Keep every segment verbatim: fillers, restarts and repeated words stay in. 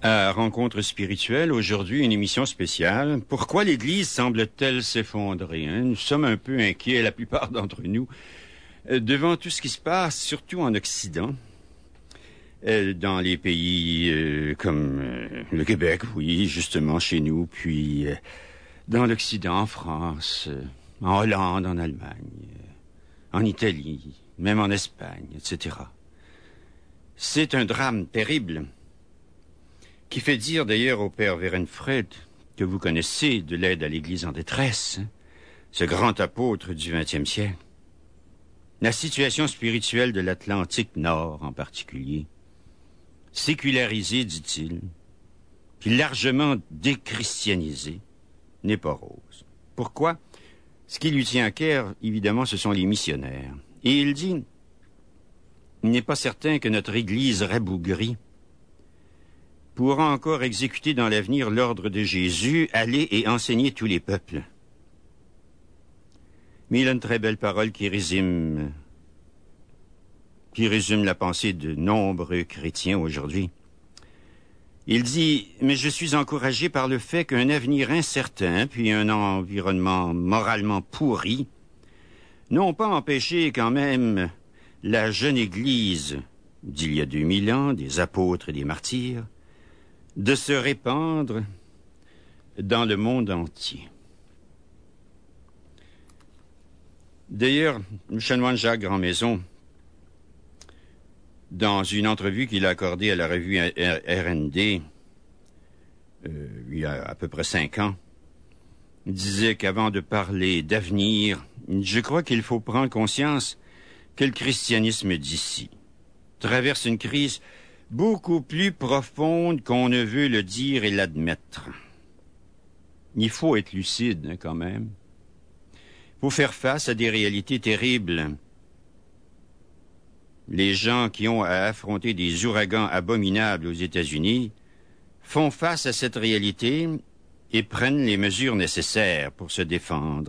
À Rencontre spirituelle, aujourd'hui, une émission spéciale. Pourquoi l'Église semble-t-elle s'effondrer? Hein? Nous sommes un peu inquiets, la plupart d'entre nous, euh, devant tout ce qui se passe, surtout en Occident, euh, dans les pays euh, comme euh, le Québec, oui, justement chez nous, puis euh, dans l'Occident, en France, euh, en Hollande, en Allemagne, euh, en Italie, même en Espagne, et cetera. C'est un drame terrible, qui fait dire d'ailleurs au père Werenfred, que vous connaissez, de l'aide à l'Église en détresse, hein, ce grand apôtre du vingtième siècle. La situation spirituelle de l'Atlantique Nord en particulier, sécularisée, dit-il, puis largement déchristianisée, n'est pas rose. Pourquoi? Ce qui lui tient à cœur, évidemment, ce sont les missionnaires. Et il dit, il n'est pas certain que notre Église rabougrie pourra encore exécuter dans l'avenir l'ordre de Jésus, aller et enseigner tous les peuples. Mais il a une très belle parole qui résume, qui résume la pensée de nombreux chrétiens aujourd'hui. Il dit, mais je suis encouragé par le fait qu'un avenir incertain, puis un environnement moralement pourri, n'ont pas empêché quand même la jeune Église d'il y a deux mille ans, des apôtres et des martyrs, de se répandre dans le monde entier. D'ailleurs, le chanoine Jacques Grandmaison, dans une entrevue qu'il a accordée à la revue R N D, euh, il y a à peu près cinq ans, disait qu'avant de parler d'avenir, je crois qu'il faut prendre conscience que le christianisme d'ici traverse une crise beaucoup plus profonde qu'on ne veut le dire et l'admettre. Il faut être lucide, hein, quand même. Il faut faire face à des réalités terribles. Les gens qui ont à affronter des ouragans abominables aux États-Unis font face à cette réalité et prennent les mesures nécessaires pour se défendre.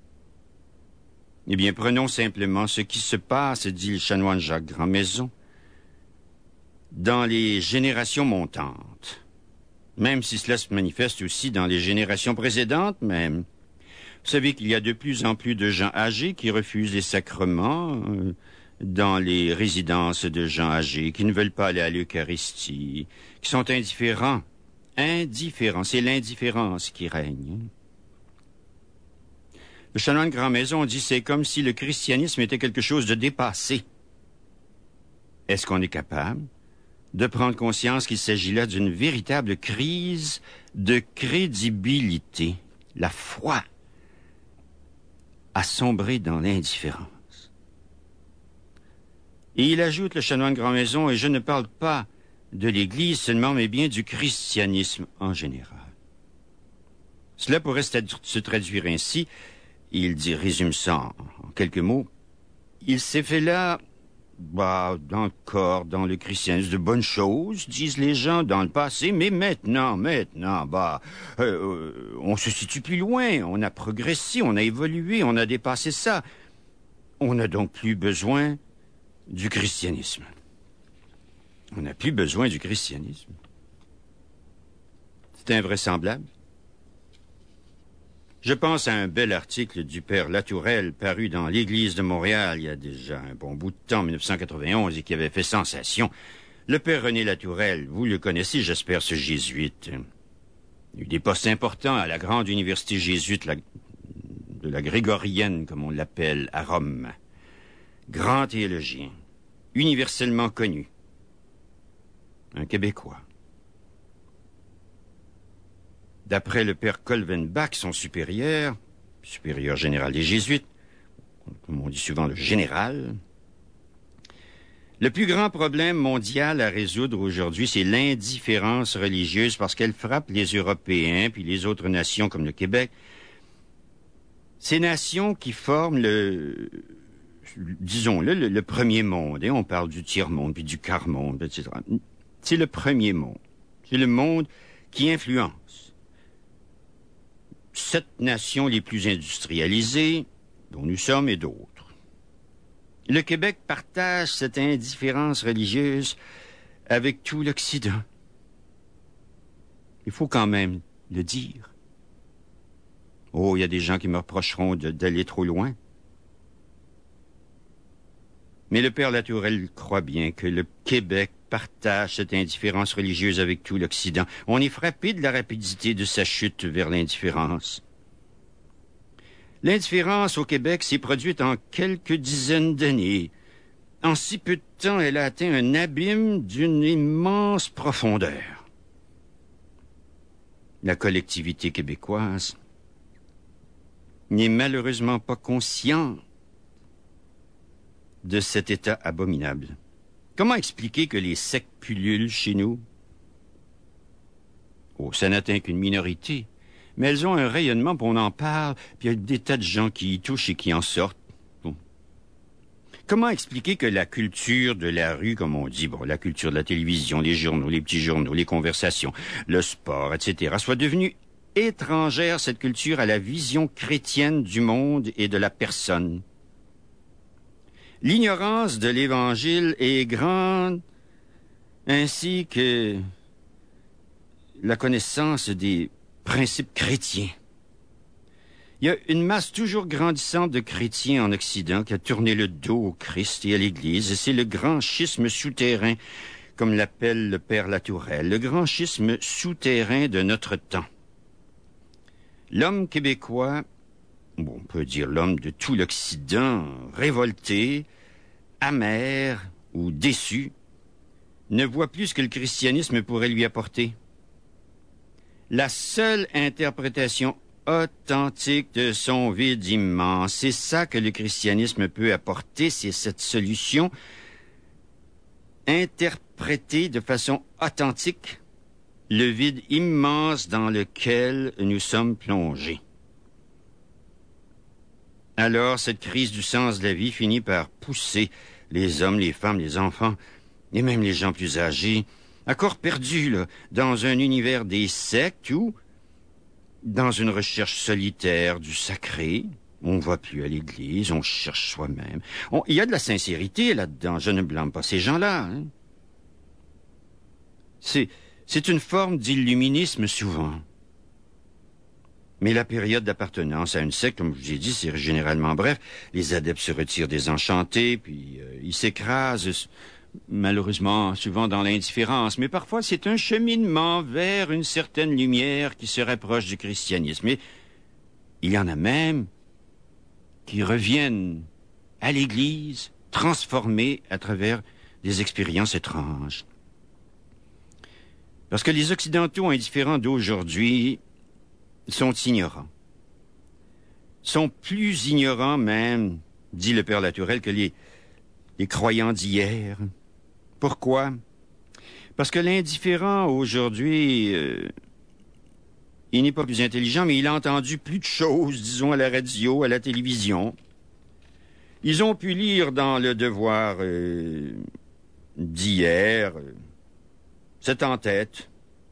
Eh bien, prenons simplement ce qui se passe, dit le chanoine Jacques Grandmaison, dans les générations montantes, même si cela se manifeste aussi dans les générations précédentes même. Vous savez qu'il y a de plus en plus de gens âgés qui refusent les sacrements euh, dans les résidences de gens âgés, qui ne veulent pas aller à l'Eucharistie, qui sont indifférents. Indifférents, c'est l'indifférence qui règne. Le chanoine Grandmaison dit c'est comme si le christianisme était quelque chose de dépassé. Est-ce qu'on est capable de prendre conscience qu'il s'agit là d'une véritable crise de crédibilité? La foi a sombré dans l'indifférence. Et il ajoute, le chanoine Grandmaison, et je ne parle pas de l'Église seulement, mais bien du christianisme en général. Cela pourrait se traduire ainsi, il dit, résume ça en, en quelques mots, il s'est fait là, bah, dans le corps, dans le christianisme, de bonnes choses, disent les gens dans le passé, mais maintenant, maintenant, bah, euh, on se situe plus loin, on a progressé, on a évolué, on a dépassé ça. On n'a donc plus besoin du christianisme. On n'a plus besoin du christianisme. C'est invraisemblable. Je pense à un bel article du père Latourelle paru dans l'Église de Montréal il y a déjà un bon bout de temps, en mille neuf cent quatre-vingt-onze, et qui avait fait sensation. Le père René Latourelle, vous le connaissez, j'espère, ce jésuite. Il a eu des postes importants à la grande université jésuite la, de la Grégorienne, comme on l'appelle, à Rome. Grand théologien, universellement connu. Un Québécois. D'après le père Kolvenbach, son supérieur, supérieur général des Jésuites, comme on dit souvent le général, le plus grand problème mondial à résoudre aujourd'hui, c'est l'indifférence religieuse parce qu'elle frappe les Européens puis les autres nations comme le Québec. Ces nations qui forment le, disons-le, le, le premier monde. Hein, on parle du tiers-monde puis du quart-monde, et cetera. C'est le premier monde. C'est le monde qui influence sept nations les plus industrialisées, dont nous sommes, et d'autres. Le Québec partage cette indifférence religieuse avec tout l'Occident. faut quand même le dire. Oh, il y a des gens qui me reprocheront de, d'aller trop loin. Mais le père Latourelle croit bien que le Québec partage cette indifférence religieuse avec tout l'Occident. On est frappé de la rapidité de sa chute vers l'indifférence. L'indifférence au Québec s'est produite en quelques dizaines d'années. En si peu de temps, elle a atteint un abîme d'une immense profondeur. La collectivité québécoise n'est malheureusement pas consciente de cet état abominable. Comment expliquer que les sectes pullulent chez nous? Oh, ça n'atteint qu'une minorité, mais elles ont un rayonnement, puis on en parle, puis il y a des tas de gens qui y touchent et qui en sortent. Bon. Comment expliquer que la culture de la rue, comme on dit, bon, la culture de la télévision, les journaux, les petits journaux, les conversations, le sport, et cetera, soit devenue étrangère, cette culture, à la vision chrétienne du monde et de la personne? L'ignorance de l'Évangile est grande, ainsi que la connaissance des principes chrétiens. Il y a une masse toujours grandissante de chrétiens en Occident qui a tourné le dos au Christ et à l'Église, et c'est le grand schisme souterrain, comme l'appelle le père Latourelle, le grand schisme souterrain de notre temps. L'homme québécois, bon, on peut dire l'homme de tout l'Occident, révolté, amer ou déçu, ne voit plus ce que le christianisme pourrait lui apporter. La seule interprétation authentique de son vide immense, c'est ça que le christianisme peut apporter, c'est cette solution interprétée de façon authentique, le vide immense dans lequel nous sommes plongés. Alors, cette crise du sens de la vie finit par pousser les hommes, les femmes, les enfants, et même les gens plus âgés, à corps perdu, là, dans un univers des sectes ou dans une recherche solitaire du sacré. On ne va plus à l'église, on cherche soi-même. On, il y a de la sincérité là-dedans, je ne blâme pas ces gens-là. Hein. C'est, c'est une forme d'illuminisme souvent. Mais la période d'appartenance à une secte, comme je vous ai dit, c'est généralement bref. Les adeptes se retirent désenchantés, puis euh, ils s'écrasent, malheureusement, souvent dans l'indifférence. Mais parfois, c'est un cheminement vers une certaine lumière qui se rapproche du christianisme. Et il y en a même qui reviennent à l'Église, transformés à travers des expériences étranges. Parce que les Occidentaux indifférents d'aujourd'hui sont ignorants. Sont plus ignorants même, dit le père Latourelle, que les, les croyants d'hier. Pourquoi? Parce que l'indifférent aujourd'hui, euh, il n'est pas plus intelligent, mais il a entendu plus de choses, disons, à la radio, à la télévision. Ils ont pu lire dans le Devoir euh, d'hier, euh, c'est en tête,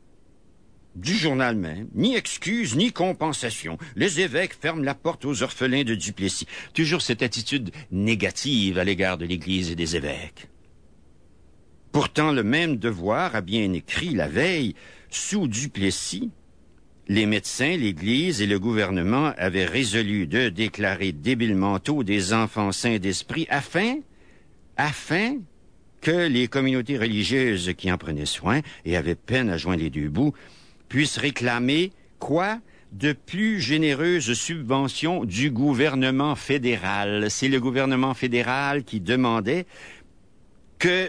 du journal même, ni excuse, ni compensation. Les évêques ferment la porte aux orphelins de Duplessis. Toujours cette attitude négative à l'égard de l'Église et des évêques. Pourtant, le même Devoir a bien écrit la veille, sous Duplessis, les médecins, l'Église et le gouvernement avaient résolu de déclarer débiles mentaux des enfants saints d'esprit afin, afin que les communautés religieuses qui en prenaient soin et avaient peine à joindre les deux bouts puissent réclamer, quoi, de plus généreuses subventions du gouvernement fédéral. C'est le gouvernement fédéral qui demandait que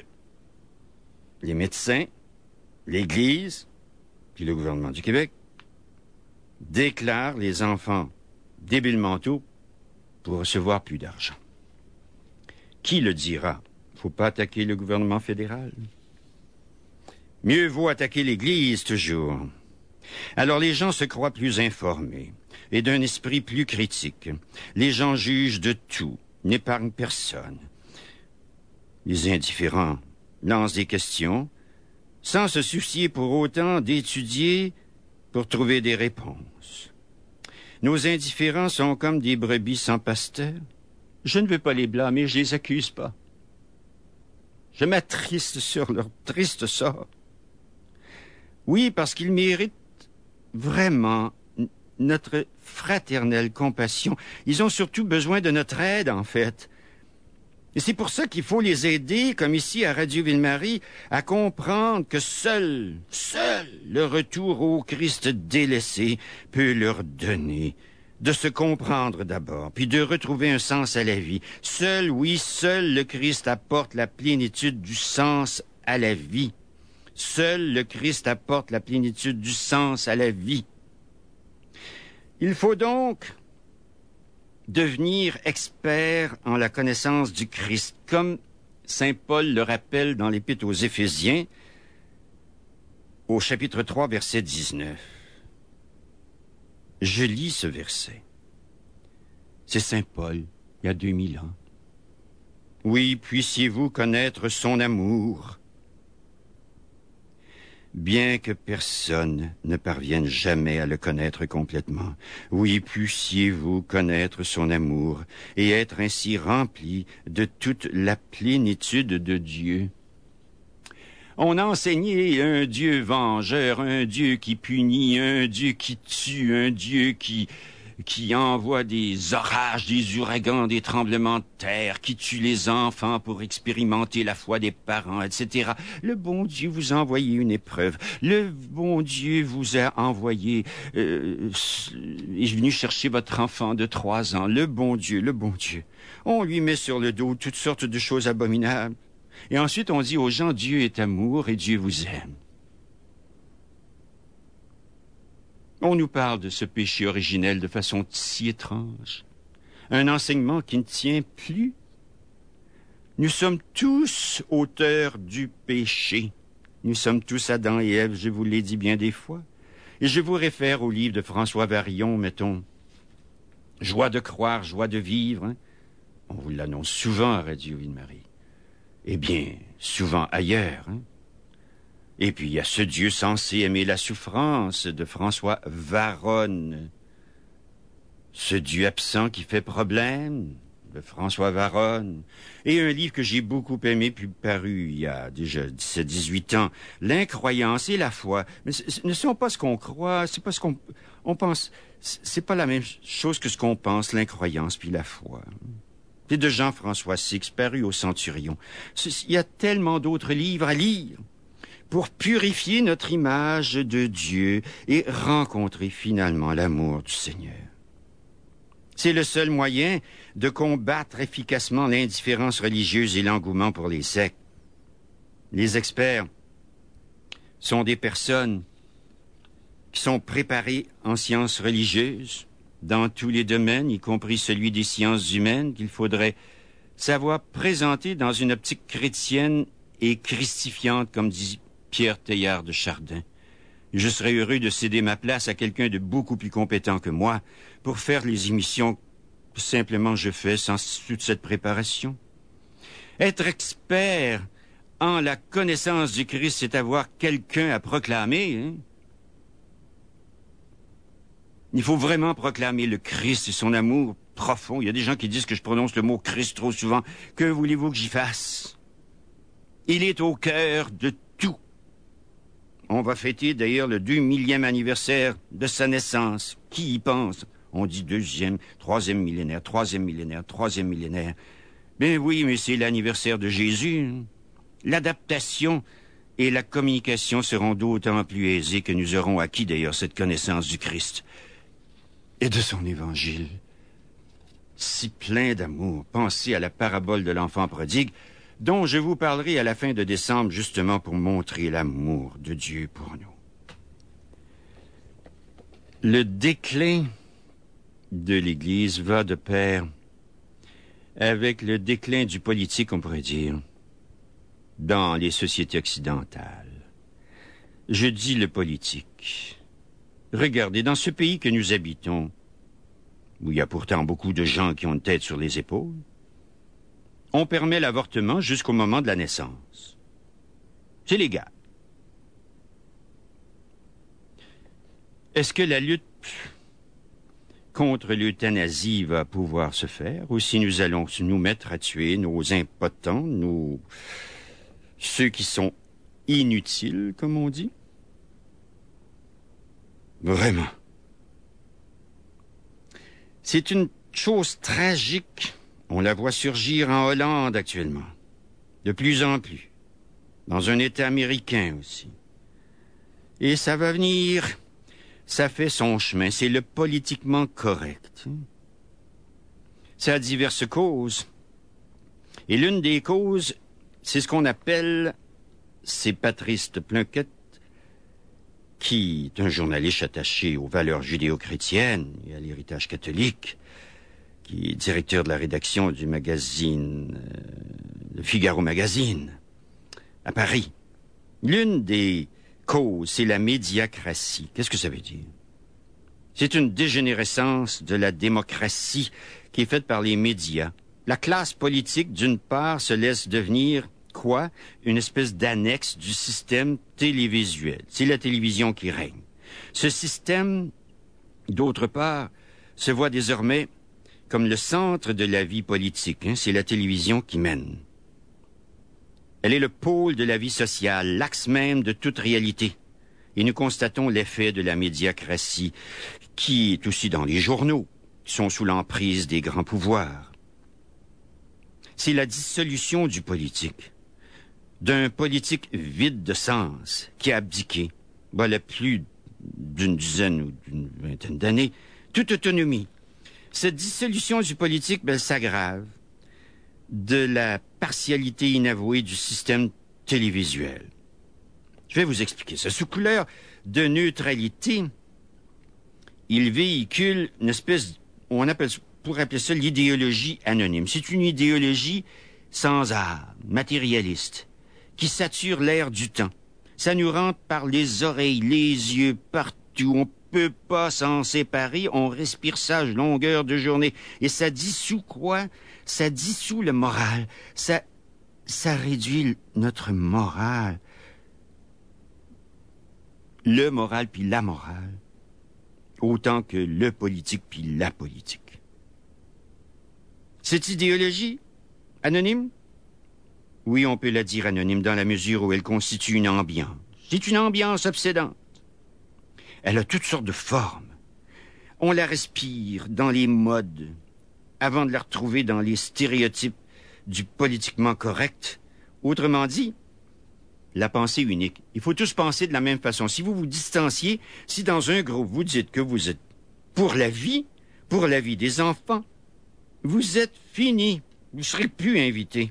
les médecins, l'Église, puis le gouvernement du Québec déclarent les enfants débiles mentaux pour recevoir plus d'argent. Qui le dira? Faut pas attaquer le gouvernement fédéral. Mieux vaut attaquer l'Église toujours. Alors les gens se croient plus informés et d'un esprit plus critique. Les gens jugent de tout, n'épargnent personne. Les indifférents lancent des questions sans se soucier pour autant d'étudier pour trouver des réponses. Nos indifférents sont comme des brebis sans pasteur. Je ne veux pas les blâmer, je les accuse pas. Je m'attriste sur leur triste sort. Oui, parce qu'ils méritent vraiment notre fraternelle compassion. Ils ont surtout besoin de notre aide, en fait. Et c'est pour ça qu'il faut les aider, comme ici à Radio Ville-Marie, à comprendre que seul, seul le retour au Christ délaissé peut leur donner de se comprendre d'abord, puis de retrouver un sens à la vie. Seul, oui, seul le Christ apporte la plénitude du sens à la vie. Seul le Christ apporte la plénitude du sens à la vie. Il faut donc devenir expert en la connaissance du Christ, comme saint Paul le rappelle dans l'Épître aux Éphésiens, au chapitre trois, verset dix-neuf. Je lis ce verset. C'est saint Paul, il y a deux mille ans. Oui, puissiez-vous connaître son amour, bien que personne ne parvienne jamais à le connaître complètement. Oui, puissiez-vous connaître son amour et être ainsi rempli de toute la plénitude de Dieu. On a enseigné un Dieu vengeur, un Dieu qui punit, un Dieu qui tue, un Dieu qui... qui envoie des orages, des ouragans, des tremblements de terre, qui tue les enfants pour expérimenter la foi des parents, et cetera. Le bon Dieu vous a envoyé une épreuve. Le bon Dieu vous a envoyé, euh, est venu chercher votre enfant de trois ans. Le bon Dieu, le bon Dieu. On lui met sur le dos toutes sortes de choses abominables. Et ensuite, on dit aux gens, Dieu est amour et Dieu vous aime. On nous parle de ce péché originel de façon si étrange. Un enseignement qui ne tient plus. Nous sommes tous auteurs du péché. Nous sommes tous Adam et Ève, je vous l'ai dit bien des fois. Et je vous réfère au livre de François Varillon, mettons, Joie de croire, joie de vivre. Hein? On vous l'annonce souvent à Radio Ville-Marie. Eh bien, souvent ailleurs, hein? Et puis, il y a ce Dieu censé aimer la souffrance de François Varronne. Ce Dieu absent qui fait problème de François Varronne. Et un livre que j'ai beaucoup aimé, puis paru il y a déjà dix-sept dix-huit ans, L'incroyance et la foi. Mais ce ne sont pas ce qu'on croit, c'est pas ce qu'on on pense. C'est pas la même chose que ce qu'on pense, l'incroyance puis la foi. C'est de Jean-François Six, paru au Centurion. Il y a tellement d'autres livres à lire pour purifier notre image de Dieu et rencontrer finalement l'amour du Seigneur. C'est le seul moyen de combattre efficacement l'indifférence religieuse et l'engouement pour les sectes. Les experts sont des personnes qui sont préparées en sciences religieuses, dans tous les domaines, y compris celui des sciences humaines, qu'il faudrait savoir présenter dans une optique chrétienne et christifiante, comme dit Pierre Teilhard de Chardin. Je serais heureux de céder ma place à quelqu'un de beaucoup plus compétent que moi pour faire les émissions que simplement je fais sans toute cette préparation. Être expert en la connaissance du Christ, c'est avoir quelqu'un à proclamer. Hein? Il faut vraiment proclamer le Christ et son amour profond. Il y a des gens qui disent que je prononce le mot Christ trop souvent. Que voulez-vous que j'y fasse? Il est au cœur de tout. On va fêter d'ailleurs le deux millième anniversaire de sa naissance. Qui y pense? On dit deuxième, troisième millénaire, troisième millénaire, troisième millénaire. Ben oui, mais c'est l'anniversaire de Jésus. L'adaptation et la communication seront d'autant plus aisées que nous aurons acquis d'ailleurs cette connaissance du Christ et de son évangile. Si plein d'amour, pensez à la parabole de l'enfant prodigue, dont je vous parlerai à la fin de décembre, justement pour montrer l'amour de Dieu pour nous. Le déclin de l'Église va de pair avec le déclin du politique, on pourrait dire, dans les sociétés occidentales. Je dis le politique. Regardez, dans ce pays que nous habitons, où il y a pourtant beaucoup de gens qui ont une tête sur les épaules, on permet l'avortement jusqu'au moment de la naissance. C'est légal. Est-ce que la lutte contre l'euthanasie va pouvoir se faire, ou si nous allons nous mettre à tuer nos impotents, nos... ceux qui sont inutiles, comme on dit? Vraiment. C'est une chose tragique. On la voit surgir en Hollande actuellement. De plus en plus. Dans un État américain aussi. Et ça va venir. Ça fait son chemin. C'est le politiquement correct. Ça a diverses causes. Et l'une des causes, c'est ce qu'on appelle, c'est Patrice de Plunkett, qui est un journaliste attaché aux valeurs judéo-chrétiennes et à l'héritage catholique, qui est directeur de la rédaction du magazine, euh, le Figaro Magazine, à Paris. L'une des causes, c'est la médiacratie. Qu'est-ce que ça veut dire? C'est une dégénérescence de la démocratie qui est faite par les médias. La classe politique, d'une part, se laisse devenir, quoi? Une espèce d'annexe du système télévisuel. C'est la télévision qui règne. Ce système, d'autre part, se voit désormais comme le centre de la vie politique. Hein? C'est la télévision qui mène. Elle est le pôle de la vie sociale, l'axe même de toute réalité. Et nous constatons l'effet de la médiacratie, qui est aussi dans les journaux, qui sont sous l'emprise des grands pouvoirs. C'est la dissolution du politique, d'un politique vide de sens, qui a abdiqué, voilà plus d'une dizaine ou d'une vingtaine d'années, toute autonomie. Cette dissolution du politique, ben, s'aggrave de la partialité inavouée du système télévisuel. Je vais vous expliquer ça. Sous couleur de neutralité, il véhicule une espèce, on appelle, pour appeler ça l'idéologie anonyme. C'est une idéologie sans âme, matérialiste, qui sature l'air du temps. Ça nous rentre par les oreilles, les yeux, partout. On peut pas s'en séparer. On respire ça à longueur de journée. Et ça dissout quoi? Ça dissout le moral. Ça, ça réduit notre morale. Le moral puis la morale. Autant que le politique puis la politique. Cette idéologie anonyme? Oui, on peut la dire anonyme dans la mesure où elle constitue une ambiance. C'est une ambiance obsédante. Elle a toutes sortes de formes. On la respire dans les modes, avant de la retrouver dans les stéréotypes du politiquement correct. Autrement dit, la pensée unique. Il faut tous penser de la même façon. Si vous vous distanciez, si dans un groupe vous dites que vous êtes pour la vie, pour la vie des enfants, vous êtes fini. Vous ne serez plus invité.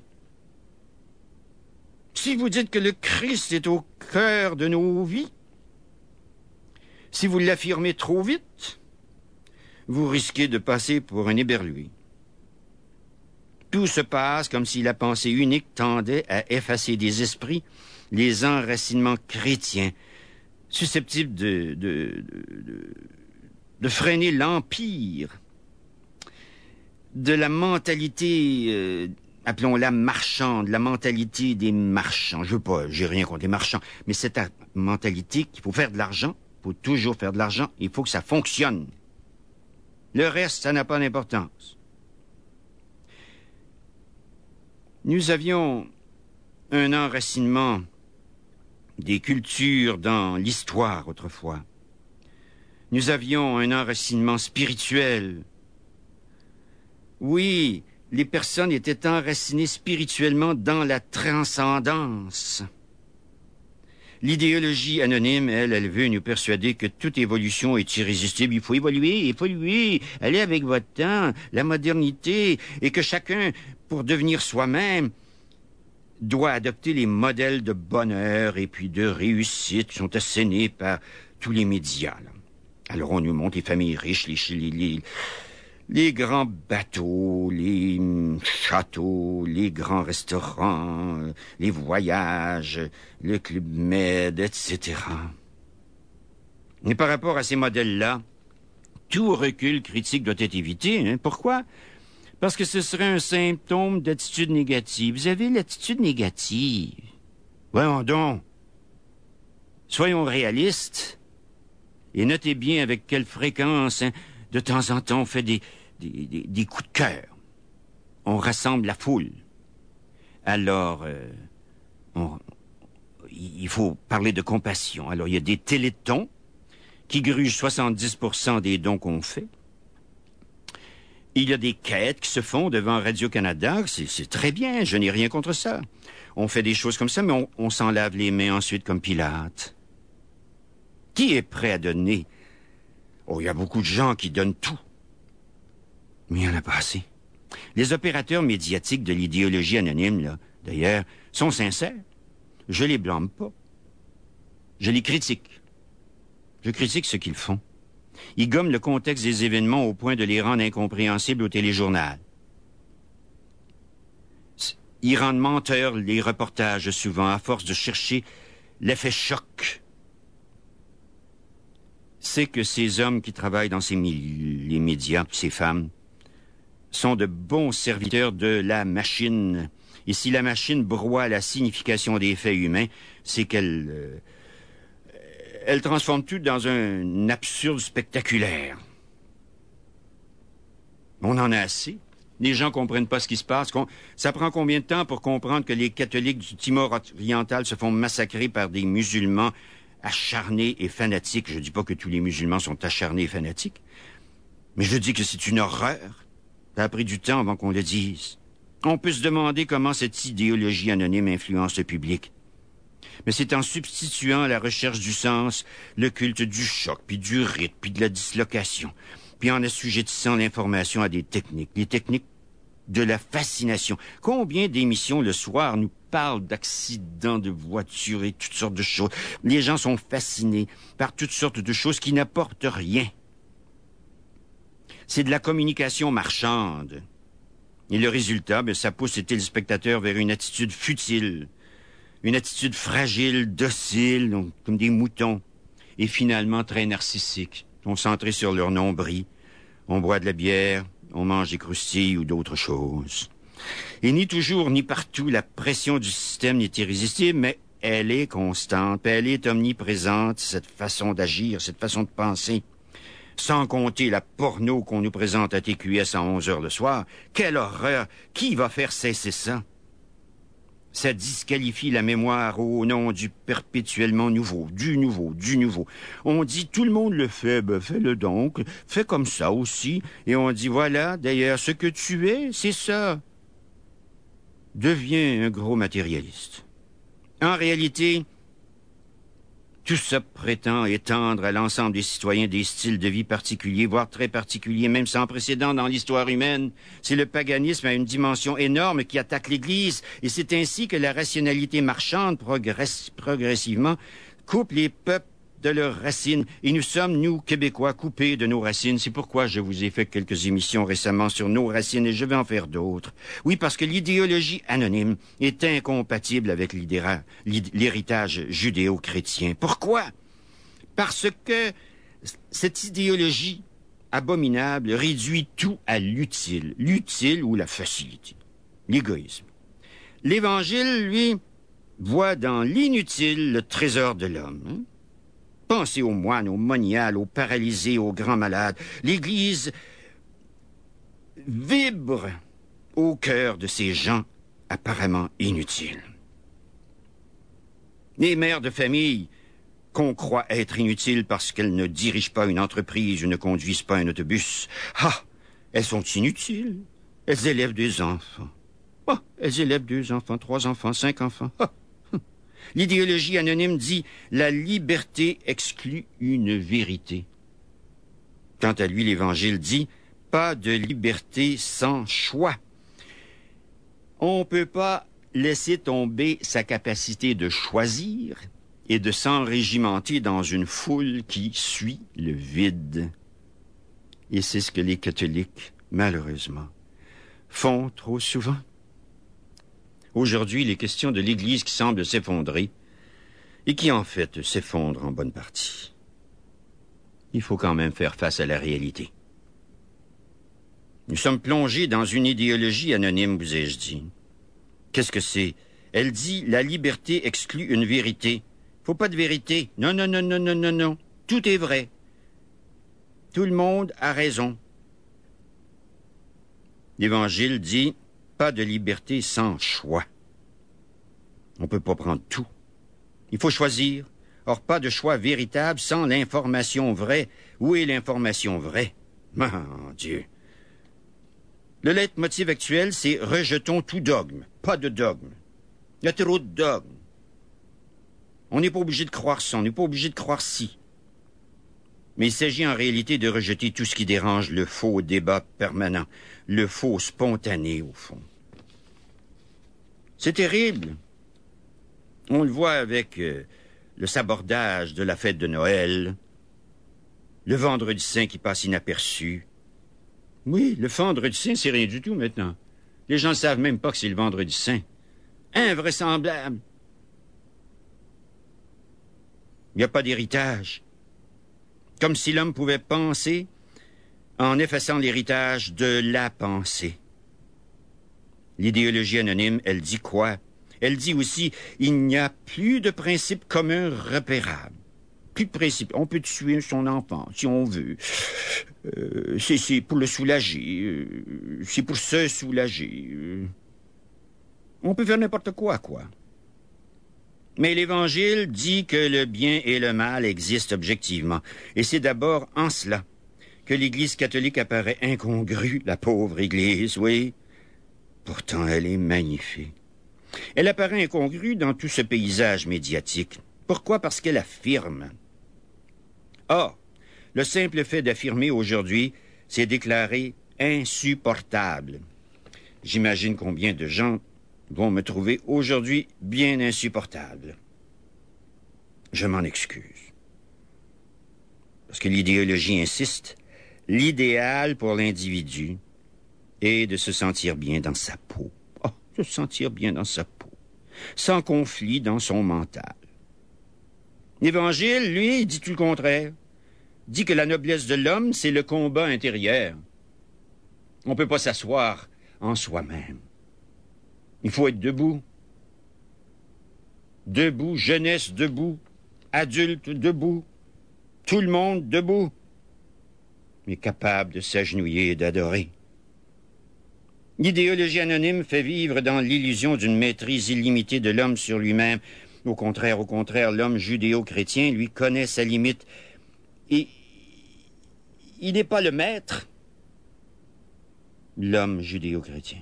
Si vous dites que le Christ est au cœur de nos vies, si vous l'affirmez trop vite, vous risquez de passer pour un éberlué. Tout se passe comme si la pensée unique tendait à effacer des esprits les enracinements chrétiens, susceptibles de, de, de, de, de freiner l'empire de la mentalité, euh, appelons-la marchande, la mentalité des marchands. Je veux pas, j'ai rien contre les marchands, mais cette mentalité qu'il faut faire de l'argent, il faut toujours faire de l'argent, il faut que ça fonctionne. Le reste, ça n'a pas d'importance. Nous avions un enracinement des cultures dans l'histoire autrefois. Nous avions un enracinement spirituel. Oui, les personnes étaient enracinées spirituellement dans la transcendance. L'idéologie anonyme, elle, elle veut nous persuader que toute évolution est irrésistible. Il faut évoluer, évoluer, aller avec votre temps, la modernité, et que chacun, pour devenir soi-même, doit adopter les modèles de bonheur et puis de réussite qui sont assénés par tous les médias. Là. Alors on nous montre les familles riches, les, les, les, les grands bateaux, les châteaux, les grands restaurants, les voyages, le Club Med, et cetera. Et par rapport à ces modèles-là, tout recul critique doit être évité. Hein? Pourquoi? Parce que ce serait un symptôme d'attitude négative. Vous avez l'attitude négative. Voyons donc. Soyons réalistes. Et notez bien avec quelle fréquence, hein, de temps en temps, on fait des, des, des, des coups de cœur. On rassemble la foule. Alors, euh, on, il faut parler de compassion. Alors, il y a des télétons qui gruge soixante-dix pour cent des dons qu'on fait. Il y a des quêtes qui se font devant Radio-Canada. C'est, c'est très bien, je n'ai rien contre ça. On fait des choses comme ça, mais on, on s'en lave les mains ensuite comme Pilate. Qui est prêt à donner? Oh, il y a beaucoup de gens qui donnent tout. Mais il n'y en a pas assez. Les opérateurs médiatiques de l'idéologie anonyme, là, d'ailleurs, sont sincères. Je les blâme pas. Je les critique. Je critique ce qu'ils font. Ils gomment le contexte des événements au point de les rendre incompréhensibles au téléjournal. Ils rendent menteurs les reportages souvent à force de chercher l'effet choc. C'est que ces hommes qui travaillent dans ces milieux, les médias, ces femmes, sont de bons serviteurs de la machine. Et si la machine broie la signification des faits humains, c'est qu'elle... Euh, elle transforme tout dans un absurde spectaculaire. On en a assez. Les gens comprennent pas ce qui se passe. Ça prend combien de temps pour comprendre que les catholiques du Timor oriental se font massacrer par des musulmans acharnés et fanatiques? Je dis pas que tous les musulmans sont acharnés et fanatiques, mais je dis que c'est une horreur. Ça a pris du temps avant qu'on le dise. On peut se demander comment cette idéologie anonyme influence le public. Mais c'est en substituant la recherche du sens, le culte du choc, puis du rythme, puis de la dislocation, puis en assujettissant l'information à des techniques, les techniques de la fascination. Combien d'émissions le soir nous parlent d'accidents de voitures et toutes sortes de choses? Les gens sont fascinés par toutes sortes de choses qui n'apportent rien. C'est de la communication marchande. Et le résultat, ben, ça pousse les téléspectateurs vers une attitude futile, une attitude fragile, docile, donc, comme des moutons, et finalement très narcissique. Ils sont centrés sur leur nombril. On boit de la bière, on mange des croustilles ou d'autres choses. Et ni toujours, ni partout, la pression du système n'est irrésistible, mais elle est constante, elle est omniprésente, cette façon d'agir, cette façon de penser. Sans compter la porno qu'on nous présente à T Q S à onze heures le soir. Quelle horreur! Qui va faire cesser ça? Ça disqualifie la mémoire au nom du perpétuellement nouveau, du nouveau, du nouveau. On dit tout le monde le fait, ben fais-le donc, fais comme ça aussi. Et on dit voilà, d'ailleurs, ce que tu es, c'est ça. Deviens un gros matérialiste. En réalité, tout ça prétend étendre à l'ensemble des citoyens des styles de vie particuliers, voire très particuliers, même sans précédent dans l'histoire humaine. C'est le paganisme à une dimension énorme qui attaque l'Église, et c'est ainsi que la rationalité marchande progresse progressivement coupe les peuples de leurs racines. Et nous sommes, nous, Québécois, coupés de nos racines. C'est pourquoi je vous ai fait quelques émissions récemment sur nos racines, et je vais en faire d'autres. Oui, parce que l'idéologie anonyme est incompatible avec l'héritage judéo-chrétien. Pourquoi? Parce que cette idéologie abominable réduit tout à l'utile. L'utile ou la facilité. L'égoïsme. L'Évangile, lui, voit dans l'inutile le trésor de l'homme. Hein? Pensez aux moines, aux moniales, aux paralysés, aux grands malades. L'Église vibre au cœur de ces gens apparemment inutiles. Les mères de famille qu'on croit être inutiles parce qu'elles ne dirigent pas une entreprise ou ne conduisent pas un autobus. Ah, elles sont inutiles. Elles élèvent des enfants. Ah, elles élèvent deux enfants, trois enfants, cinq enfants. Ah. L'idéologie anonyme dit « la liberté exclut une vérité ». Quant à lui, l'Évangile dit « pas de liberté sans choix ». On ne peut pas laisser tomber sa capacité de choisir et de s'enrégimenter dans une foule qui suit le vide. Et c'est ce que les catholiques, malheureusement, font trop souvent. Aujourd'hui, il est question de l'Église qui semble s'effondrer et qui, en fait, s'effondre en bonne partie. Il faut quand même faire face à la réalité. Nous sommes plongés dans une idéologie anonyme, vous ai-je dit. Qu'est-ce que c'est? Elle dit « la liberté exclut une vérité ». Faut pas de vérité. Non, non, non, non, non, non, non. Tout est vrai. Tout le monde a raison. L'Évangile dit « pas de liberté sans choix ». On peut pas prendre tout. Il faut choisir. Or, pas de choix véritable sans l'information vraie. Où est l'information vraie? Mon Dieu! Le leitmotiv actuel, c'est « rejetons tout dogme ». Pas de dogme. Il y a trop de dogmes. On n'est pas obligé de croire ça, on n'est pas obligé de croire ci. Mais il s'agit en réalité de rejeter tout ce qui dérange le faux débat permanent, le faux spontané, au fond. C'est terrible. On le voit avec euh, le sabordage de la fête de Noël, le vendredi saint qui passe inaperçu. Oui, le vendredi saint, c'est rien du tout maintenant. Les gens ne savent même pas que c'est le vendredi saint. Invraisemblable. Il n'y a pas d'héritage. Comme si l'homme pouvait penser en effaçant l'héritage de la pensée. L'idéologie anonyme, elle dit quoi? Elle dit aussi, il n'y a plus de principe commun repérable. Plus de principe. On peut tuer son enfant, si on veut. Euh, c'est, c'est pour le soulager. Euh, c'est pour se soulager. Euh, on peut faire n'importe quoi, quoi. Mais l'Évangile dit que le bien et le mal existent objectivement. Et c'est d'abord en cela que l'Église catholique apparaît incongrue, la pauvre Église, oui. Pourtant, elle est magnifique. Elle apparaît incongrue dans tout ce paysage médiatique. Pourquoi? Parce qu'elle affirme. Or, le simple fait d'affirmer aujourd'hui, c'est déclaré insupportable. J'imagine combien de gens vont me trouver aujourd'hui bien insupportable. Je m'en excuse. Parce que l'idéologie insiste, l'idéal pour l'individu est de se sentir bien dans sa peau. Oh, se sentir bien dans sa peau, sans conflit dans son mental. L'Évangile, lui, dit tout le contraire. Dit que la noblesse de l'homme, c'est le combat intérieur. On ne peut pas s'asseoir en soi-même. Il faut être debout. Debout, jeunesse debout, adulte debout, tout le monde debout, mais capable de s'agenouiller et d'adorer. L'idéologie anonyme fait vivre dans l'illusion d'une maîtrise illimitée de l'homme sur lui-même. Au contraire, au contraire, l'homme judéo-chrétien, lui, connaît sa limite. Et il n'est pas le maître, l'homme judéo-chrétien.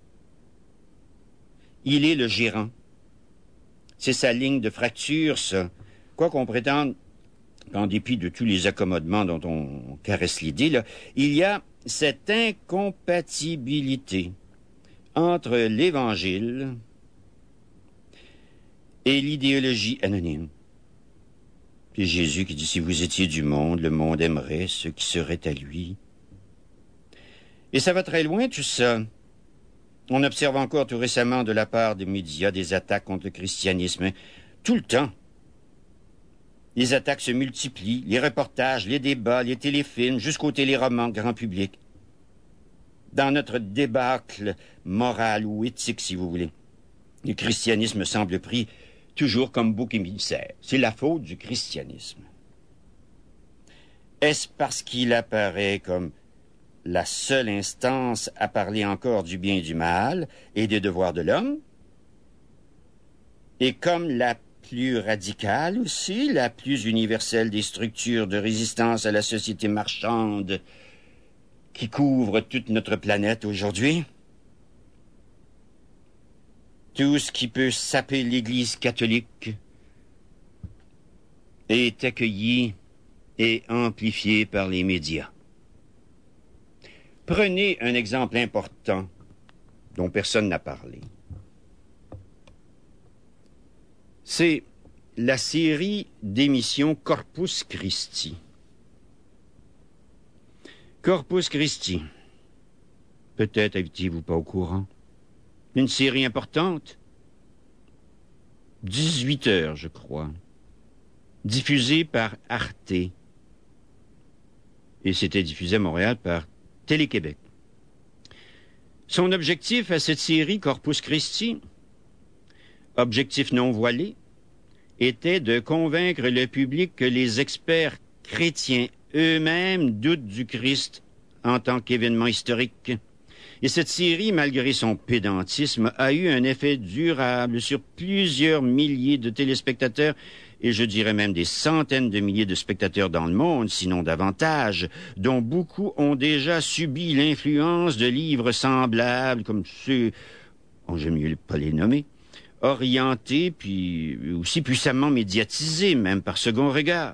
Il est le gérant. C'est sa ligne de fracture, ça. Quoi qu'on prétende, qu'en dépit de tous les accommodements dont on caresse l'idée, là, il y a cette incompatibilité entre l'Évangile et l'idéologie anonyme. Puis Jésus qui dit, si vous étiez du monde, le monde aimerait ce qui serait à lui. Et ça va très loin, tout ça. On observe encore tout récemment de la part des médias des attaques contre le christianisme. Tout le temps. Les attaques se multiplient, les reportages, les débats, les téléfilms, jusqu'aux téléromans grand public. Dans notre débâcle moral ou éthique, si vous voulez, le christianisme semble pris toujours comme bouc émissaire. C'est la faute du christianisme. Est-ce parce qu'il apparaît comme la seule instance à parler encore du bien et du mal et des devoirs de l'homme? Et comme la plus radicale aussi, la plus universelle des structures de résistance à la société marchande qui couvre toute notre planète aujourd'hui? Tout ce qui peut saper l'Église catholique est accueilli et amplifié par les médias. Prenez un exemple important dont personne n'a parlé. C'est la série d'émissions Corpus Christi. Corpus Christi. Peut-être étiez-vous pas au courant. Une série importante. dix-huit heures, je crois. Diffusée par Arte. Et c'était diffusé à Montréal par Télé-Québec. Son objectif à cette série Corpus Christi, objectif non voilé, était de convaincre le public que les experts chrétiens eux-mêmes doutent du Christ en tant qu'événement historique. Et cette série, malgré son pédantisme, a eu un effet durable sur plusieurs milliers de téléspectateurs et je dirais même des centaines de milliers de spectateurs dans le monde, sinon davantage, dont beaucoup ont déjà subi l'influence de livres semblables, comme ceux, oh, j'aime mieux pas les nommer, orientés, puis aussi puissamment médiatisés, même par second regard.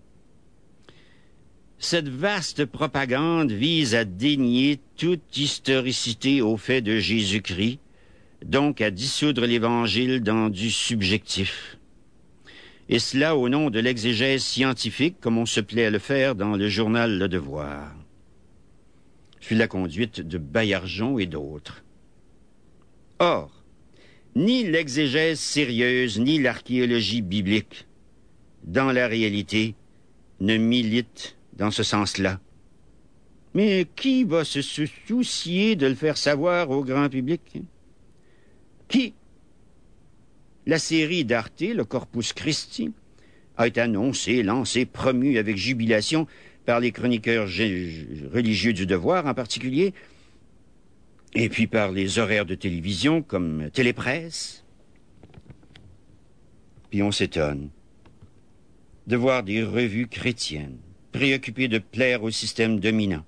Cette vaste propagande vise à dénier toute historicité au fait de Jésus-Christ, donc à dissoudre l'Évangile dans du subjectif. Et cela au nom de l'exégèse scientifique, comme on se plaît à le faire dans le journal Le Devoir. Sous la conduite de Baillargeon et d'autres. Or, ni l'exégèse sérieuse, ni l'archéologie biblique, dans la réalité, ne militent dans ce sens-là. Mais qui va se soucier de le faire savoir au grand public? Qui? La série d'Arte, le Corpus Christi, a été annoncée, lancée, promue avec jubilation par les chroniqueurs religieux du Devoir en particulier, et puis par les horaires de télévision comme Télépresse. Puis on s'étonne de voir des revues chrétiennes préoccupées de plaire au système dominant.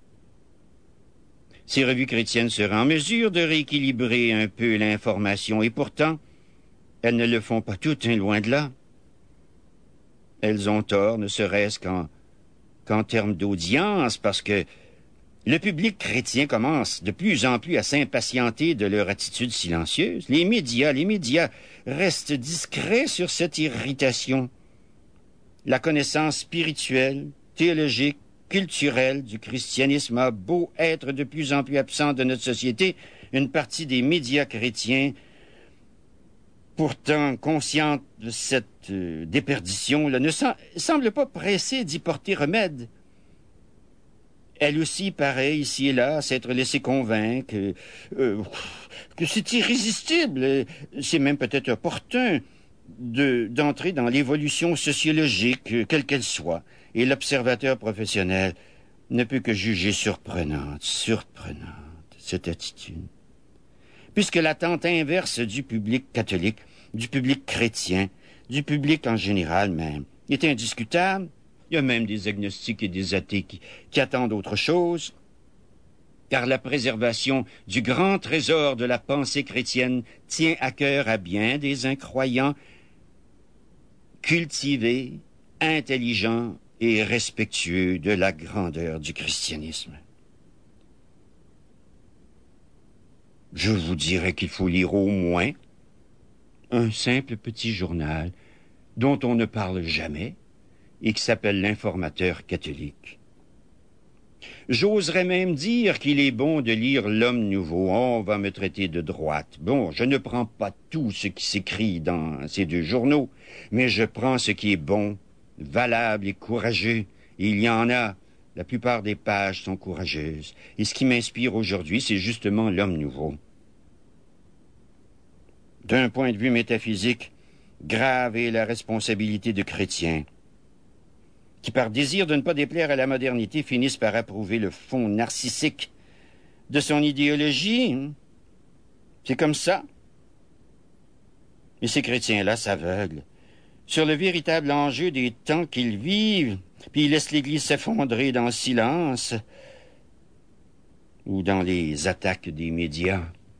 Ces revues chrétiennes seraient en mesure de rééquilibrer un peu l'information, et pourtant, elles ne le font pas toutes, hein, loin de là. Elles ont tort, ne serait-ce qu'en qu'en termes d'audience, parce que le public chrétien commence de plus en plus à s'impatienter de leur attitude silencieuse. Les médias, les médias restent discrets sur cette irritation. La connaissance spirituelle, théologique, culturelle du christianisme a beau être de plus en plus absente de notre société, une partie des médias chrétiens, pourtant consciente de cette euh, déperdition, là, ne sem- semble pas pressée d'y porter remède. Elle aussi paraît, ici et là, s'être laissée convaincre euh, euh, que c'est irrésistible, c'est même peut-être opportun de, d'entrer dans l'évolution sociologique, euh, quelle qu'elle soit. Et l'observateur professionnel ne peut que juger surprenante, surprenante, cette attitude. Puisque l'attente inverse du public catholique, du public chrétien, du public en général même, est indiscutable. Il y a même des agnostiques et des athées qui, qui attendent autre chose, car la préservation du grand trésor de la pensée chrétienne tient à cœur à bien des incroyants cultivés, intelligents et respectueux de la grandeur du christianisme. Je vous dirais qu'il faut lire au moins un simple petit journal dont on ne parle jamais et qui s'appelle l'Informateur catholique. J'oserais même dire qu'il est bon de lire L'Homme nouveau. On va me traiter de droite. Bon, je ne prends pas tout ce qui s'écrit dans ces deux journaux, mais je prends ce qui est bon, valable et courageux. Et il y en a. La plupart des pages sont courageuses. Et ce qui m'inspire aujourd'hui, c'est justement L'Homme nouveau. D'un point de vue métaphysique, grave est la responsabilité de chrétiens, qui par désir de ne pas déplaire à la modernité finissent par approuver le fond narcissique de son idéologie. C'est comme ça. Et ces chrétiens-là s'aveuglent sur le véritable enjeu des temps qu'ils vivent, puis ils laissent l'Église s'effondrer dans le silence ou dans les attaques des médias.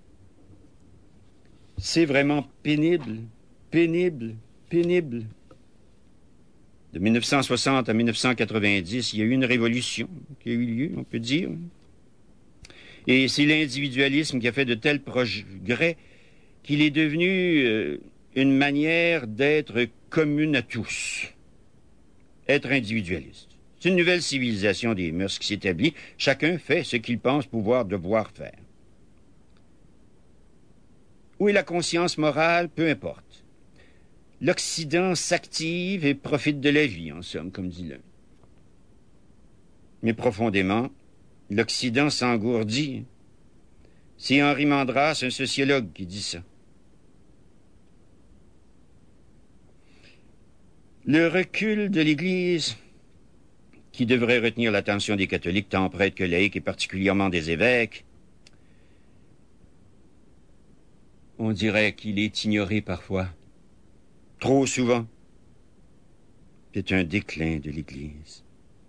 C'est vraiment pénible, pénible, pénible. De mille neuf cent soixante à mille neuf cent quatre-vingt-dix, il y a eu une révolution qui a eu lieu, on peut dire. Et c'est l'individualisme qui a fait de tels progrès qu'il est devenu euh, une manière d'être commune à tous. Être individualiste. C'est une nouvelle civilisation des mœurs qui s'établit. Chacun fait ce qu'il pense pouvoir devoir faire. Où est la conscience morale? Peu importe. L'Occident s'active et profite de la vie, en somme, comme dit l'un. Mais profondément, l'Occident s'engourdit. C'est Henri Mandras, un sociologue, qui dit ça. Le recul de l'Église, qui devrait retenir l'attention des catholiques, tant prêtres que laïcs, et particulièrement des évêques, on dirait qu'il est ignoré parfois. Trop souvent. C'est un déclin de l'Église.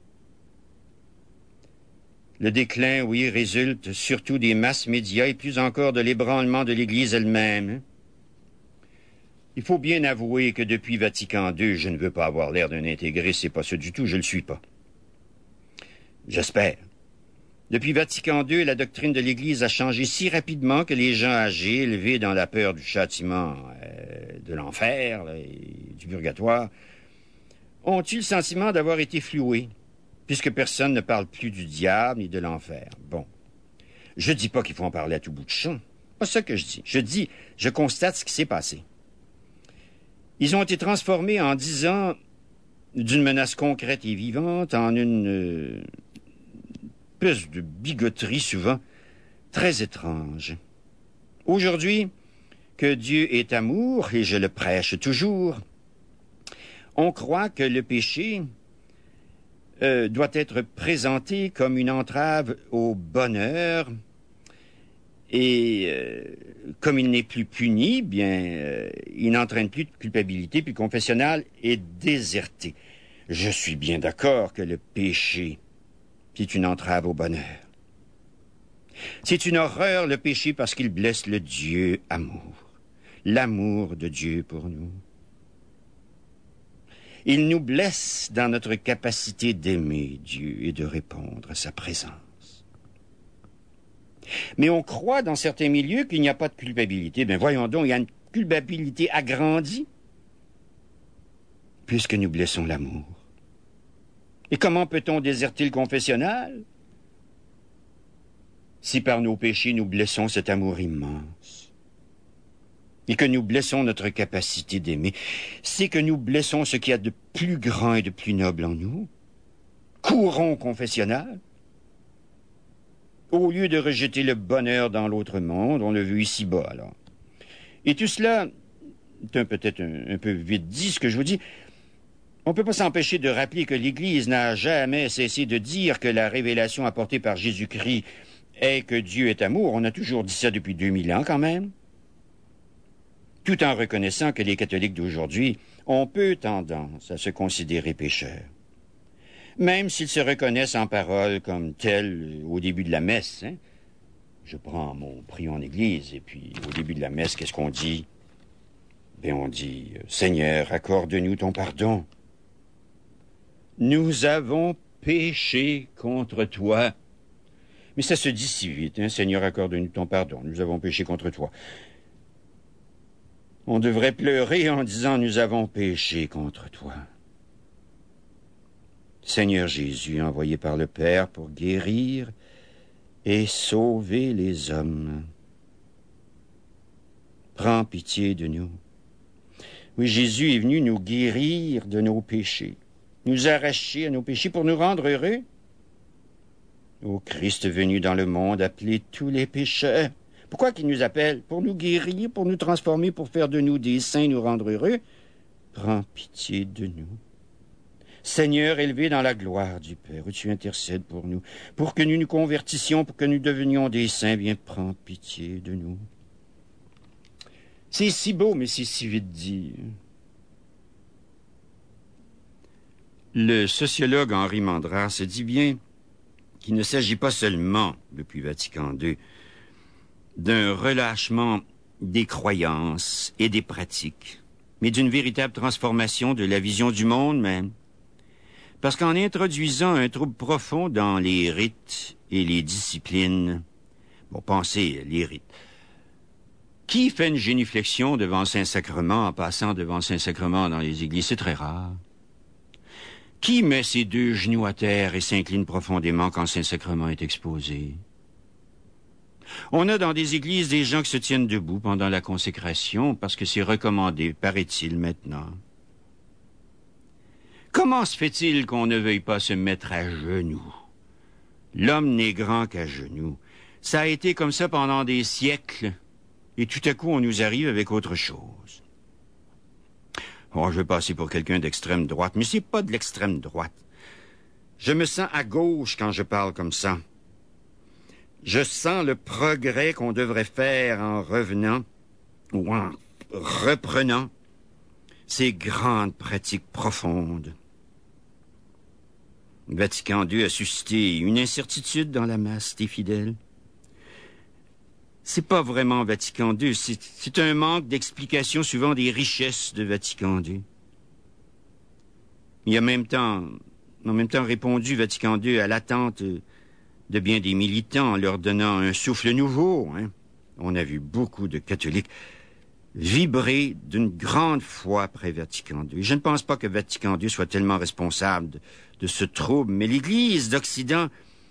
Le déclin, oui, résulte surtout des masses médias et plus encore de l'ébranlement de l'Église elle-même. Il faut bien avouer que depuis Vatican deux, je ne veux pas avoir l'air d'un intégré, c'est pas ça du tout, je le suis pas. J'espère. Depuis Vatican deux, la doctrine de l'Église a changé si rapidement que les gens âgés, élevés dans la peur du châtiment euh, de l'enfer là, et du purgatoire, ont eu le sentiment d'avoir été floués, puisque personne ne parle plus du diable ni de l'enfer. Bon, je dis pas qu'il faut en parler à tout bout de champ. Pas ça que je dis. Je dis, je constate ce qui s'est passé. Ils ont été transformés en dix ans d'une menace concrète et vivante en une euh, espèce de bigoterie souvent très étrange. Aujourd'hui, que Dieu est amour, et je le prêche toujours, on croit que le péché euh, doit être présenté comme une entrave au bonheur, et euh, comme il n'est plus puni, bien, euh, il n'entraîne plus de culpabilité, puis le confessionnal est déserté. Je suis bien d'accord que le péché, c'est une entrave au bonheur. C'est une horreur, le péché, parce qu'il blesse le Dieu amour, l'amour de Dieu pour nous. Il nous blesse dans notre capacité d'aimer Dieu et de répondre à sa présence. Mais on croit dans certains milieux qu'il n'y a pas de culpabilité. Ben voyons donc, il y a une culpabilité agrandie, puisque nous blessons l'amour. Et comment peut-on déserter le confessionnal si par nos péchés nous blessons cet amour immense et que nous blessons notre capacité d'aimer? C'est que nous blessons ce qu'il y a de plus grand et de plus noble en nous. Courons au confessionnal. Au lieu de rejeter le bonheur dans l'autre monde, on le veut ici-bas, alors. Et tout cela, c'est peut-être un, un peu vite dit ce que je vous dis, on ne peut pas s'empêcher de rappeler que l'Église n'a jamais cessé de dire que la révélation apportée par Jésus-Christ est que Dieu est amour. On a toujours dit ça depuis deux mille ans, quand même. Tout en reconnaissant que les catholiques d'aujourd'hui ont peu tendance à se considérer pécheurs. Même s'ils se reconnaissent en parole comme tels au début de la messe. Hein? Je prends mon prion en église, et puis au début de la messe, qu'est-ce qu'on dit? Ben on dit, « Seigneur, accorde-nous ton pardon. Nous avons péché contre toi. » Mais ça se dit si vite, hein? « Seigneur, accorde-nous ton pardon. Nous avons péché contre toi. » On devrait pleurer en disant, « Nous avons péché contre toi. » Seigneur Jésus, envoyé par le Père pour guérir et sauver les hommes. Prends pitié de nous. Oui, Jésus est venu nous guérir de nos péchés, nous arracher à nos péchés pour nous rendre heureux. Ô Christ venu dans le monde, appeler tous les pécheurs. Pourquoi qu'il nous appelle? Pour nous guérir, pour nous transformer, pour faire de nous des saints, nous rendre heureux. Prends pitié de nous. Seigneur, élevé dans la gloire du Père, où tu intercèdes pour nous, pour que nous nous convertissions, pour que nous devenions des saints, bien, prends pitié de nous. C'est si beau, mais c'est si vite dit. Le sociologue Henri Mandras se dit bien qu'il ne s'agit pas seulement, depuis Vatican deux, d'un relâchement des croyances et des pratiques, mais d'une véritable transformation de la vision du monde même. Parce qu'en introduisant un trouble profond dans les rites et les disciplines, bon, pensez, les rites. Qui fait une génuflexion devant le Saint-Sacrement en passant devant le Saint-Sacrement dans les églises? C'est très rare. Qui met ses deux genoux à terre et s'incline profondément quand le Saint-Sacrement est exposé? On a dans des églises des gens qui se tiennent debout pendant la consécration parce que c'est recommandé, paraît-il, maintenant. Comment se fait-il qu'on ne veuille pas se mettre à genoux? L'homme n'est grand qu'à genoux. Ça a été comme ça pendant des siècles, et tout à coup on nous arrive avec autre chose. Bon, je vais passer pour quelqu'un d'extrême droite, mais c'est pas de l'extrême droite. Je me sens à gauche quand je parle comme ça. Je sens le progrès qu'on devrait faire en revenant ou en reprenant ces grandes pratiques profondes Vatican deux a suscité une incertitude dans la masse des fidèles. C'est pas vraiment Vatican deux, c'est, c'est un manque d'explication souvent des richesses de Vatican deux. Il a en même temps, en même temps répondu Vatican deux à l'attente de bien des militants en leur donnant un souffle nouveau. Hein. On a vu beaucoup de catholiques vibrer d'une grande foi après Vatican deux. Je ne pense pas que Vatican deux soit tellement responsable de, de ce trouble, mais l'Église d'Occident,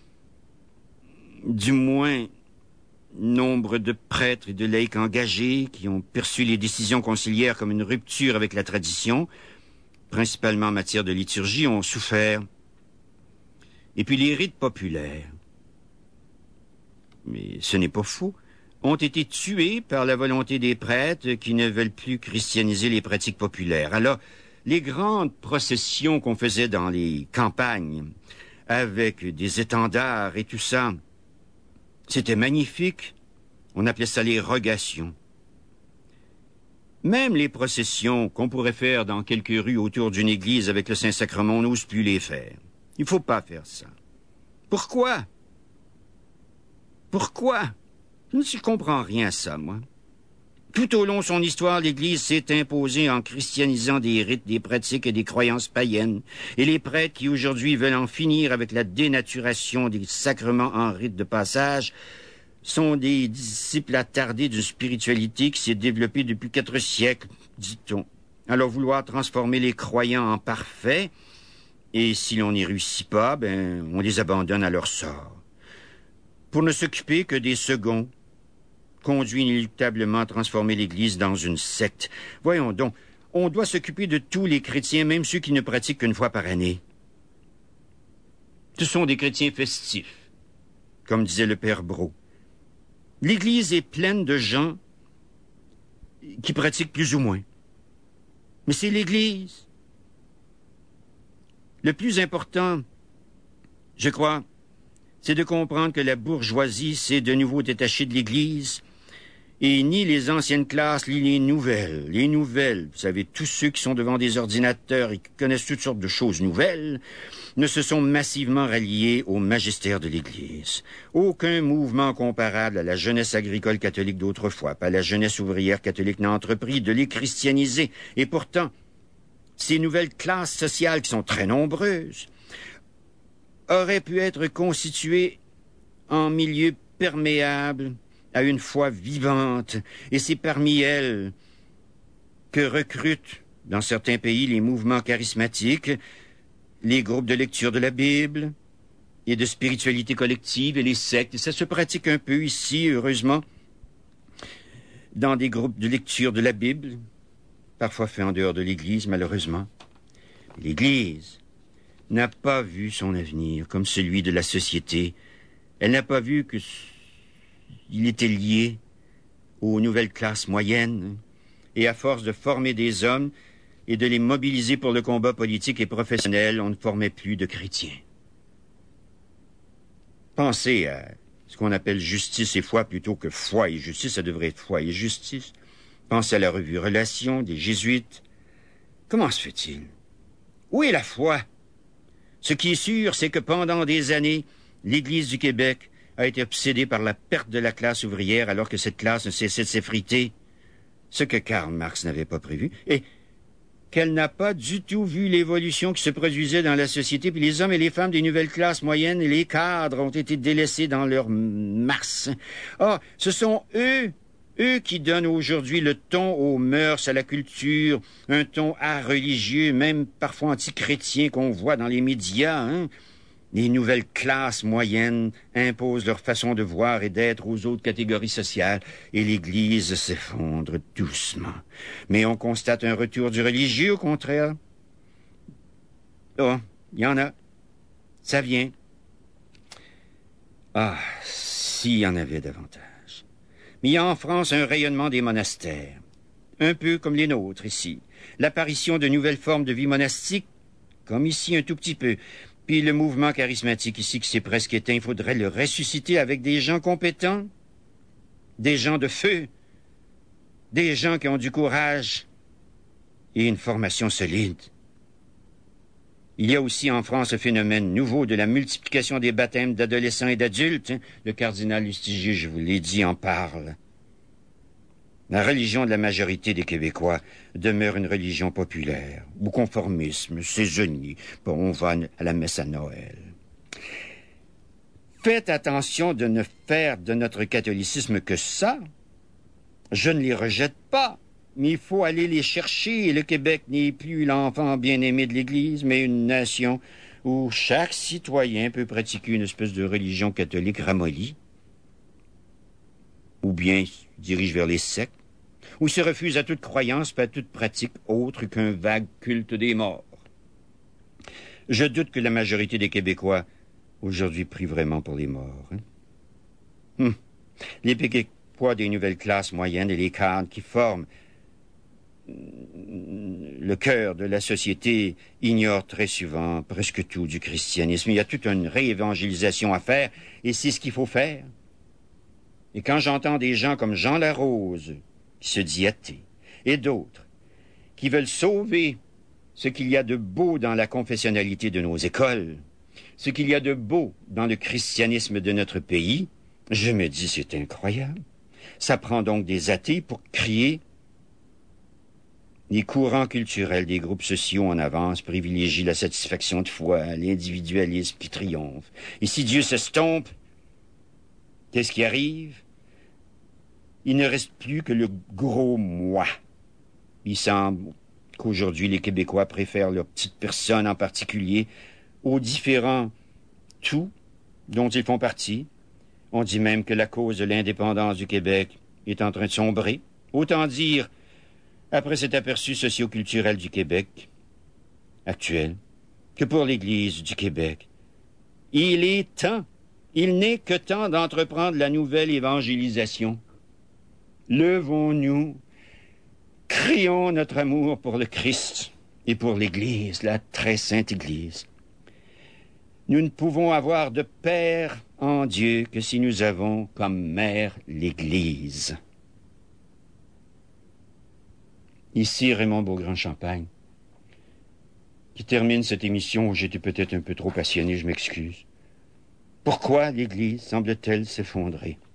du moins nombre de prêtres et de laïcs engagés qui ont perçu les décisions conciliaires comme une rupture avec la tradition, principalement en matière de liturgie, ont souffert. Et puis les rites populaires, mais ce n'est pas faux, ont été tués par la volonté des prêtres qui ne veulent plus christianiser les pratiques populaires. Alors, les grandes processions qu'on faisait dans les campagnes, avec des étendards et tout ça, c'était magnifique. On appelait ça les rogations. Même les processions qu'on pourrait faire dans quelques rues autour d'une église avec le Saint-Sacrement, on n'ose plus les faire. Il ne faut pas faire ça. Pourquoi? Pourquoi? Je ne comprends rien à ça, moi. Tout au long de son histoire, l'Église s'est imposée en christianisant des rites, des pratiques et des croyances païennes. Et les prêtres qui aujourd'hui veulent en finir avec la dénaturation des sacrements en rites de passage sont des disciples attardés d'une spiritualité qui s'est développée depuis quatre siècles, dit-on. Alors vouloir transformer les croyants en parfaits, et si l'on n'y réussit pas, ben, on les abandonne à leur sort. Pour ne s'occuper que des seconds, conduit inéluctablement à transformer l'Église dans une secte. Voyons donc, on doit s'occuper de tous les chrétiens, même ceux qui ne pratiquent qu'une fois par année. Ce sont des chrétiens festifs, comme disait le père Brault. L'Église est pleine de gens qui pratiquent plus ou moins. Mais c'est l'Église. Le plus important, je crois, c'est de comprendre que la bourgeoisie s'est de nouveau détachée de l'Église. Et ni les anciennes classes, ni les nouvelles. Les nouvelles, vous savez, tous ceux qui sont devant des ordinateurs et qui connaissent toutes sortes de choses nouvelles, ne se sont massivement ralliés au magistère de l'Église. Aucun mouvement comparable à la jeunesse agricole catholique d'autrefois, pas la jeunesse ouvrière catholique n'a entrepris de les christianiser. Et pourtant, ces nouvelles classes sociales qui sont très nombreuses auraient pu être constituées en milieu perméable à une foi vivante, et c'est parmi elles que recrutent, dans certains pays, les mouvements charismatiques, les groupes de lecture de la Bible et de spiritualité collective et les sectes. Et ça se pratique un peu ici, heureusement, dans des groupes de lecture de la Bible, parfois faits en dehors de l'Église, malheureusement. L'Église n'a pas vu son avenir comme celui de la société. Elle n'a pas vu que il était lié aux nouvelles classes moyennes, et à force de former des hommes et de les mobiliser pour le combat politique et professionnel, on ne formait plus de chrétiens. Pensez à ce qu'on appelle justice et foi plutôt que foi et justice, ça devrait être foi et justice. Pensez à la revue Relations des Jésuites. Comment se fait-il? Où est la foi? Ce qui est sûr, c'est que pendant des années, l'Église du Québec a été obsédée par la perte de la classe ouvrière alors que cette classe ne cessait de s'effriter, ce que Karl Marx n'avait pas prévu, et qu'elle n'a pas du tout vu l'évolution qui se produisait dans la société, puis les hommes et les femmes des nouvelles classes moyennes et les cadres ont été délaissés dans leur masse. Ah, ce sont eux, eux qui donnent aujourd'hui le ton aux mœurs, à la culture, un ton à religieux, même parfois anti-chrétien qu'on voit dans les médias, hein. Les nouvelles classes moyennes imposent leur façon de voir et d'être aux autres catégories sociales, et l'Église s'effondre doucement. Mais on constate un retour du religieux, au contraire. Oh, il y en a. Ça vient. Ah, s'il y en avait davantage. Mais il y a en France un rayonnement des monastères, un peu comme les nôtres ici. L'apparition de nouvelles formes de vie monastique, comme ici un tout petit peu. Puis le mouvement charismatique ici qui s'est presque éteint, il faudrait le ressusciter avec des gens compétents, des gens de feu, des gens qui ont du courage et une formation solide. Il y a aussi en France ce phénomène nouveau de la multiplication des baptêmes d'adolescents et d'adultes. Hein? Le cardinal Lustiger, je vous l'ai dit, en parle. La religion de la majorité des Québécois demeure une religion populaire, ou conformisme, saisonnier. Bon, on va à la messe à Noël. Faites attention de ne faire de notre catholicisme que ça. Je ne les rejette pas, mais il faut aller les chercher. Et le Québec n'est plus l'enfant bien-aimé de l'Église, mais une nation où chaque citoyen peut pratiquer une espèce de religion catholique ramollie, ou bien se dirige vers les sectes, ou se refuse à toute croyance et à toute pratique autre qu'un vague culte des morts. Je doute que la majorité des Québécois aujourd'hui prie vraiment pour les morts. Hein? Hum. Les Québécois des nouvelles classes moyennes et les cadres qui forment le cœur de la société ignorent très souvent presque tout du christianisme. Il y a toute une réévangélisation à faire, et c'est ce qu'il faut faire. Et quand j'entends des gens comme Jean Larose, qui se dit athée, et d'autres, qui veulent sauver ce qu'il y a de beau dans la confessionnalité de nos écoles, ce qu'il y a de beau dans le christianisme de notre pays, je me dis, c'est incroyable. Ça prend donc des athées pour crier. Les courants culturels des groupes sociaux en avance privilégient la satisfaction de foi, l'individualisme qui triomphe. Et si Dieu s'estompe, qu'est-ce qui arrive? Il ne reste plus que le gros moi. Il semble qu'aujourd'hui, les Québécois préfèrent leur petite personne en particulier aux différents tout dont ils font partie. On dit même que la cause de l'indépendance du Québec est en train de sombrer. Autant dire, après cet aperçu socio-culturel du Québec actuel, que pour l'Église du Québec, il est temps, il n'est que temps d'entreprendre la nouvelle évangélisation. Levons-nous, crions notre amour pour le Christ et pour l'Église, la très sainte Église. Nous ne pouvons avoir de Père en Dieu que si nous avons comme mère l'Église. Ici Raymond Beaugrand-Champagne, qui termine cette émission où j'étais peut-être un peu trop passionné, je m'excuse. Pourquoi l'Église semble-t-elle s'effondrer?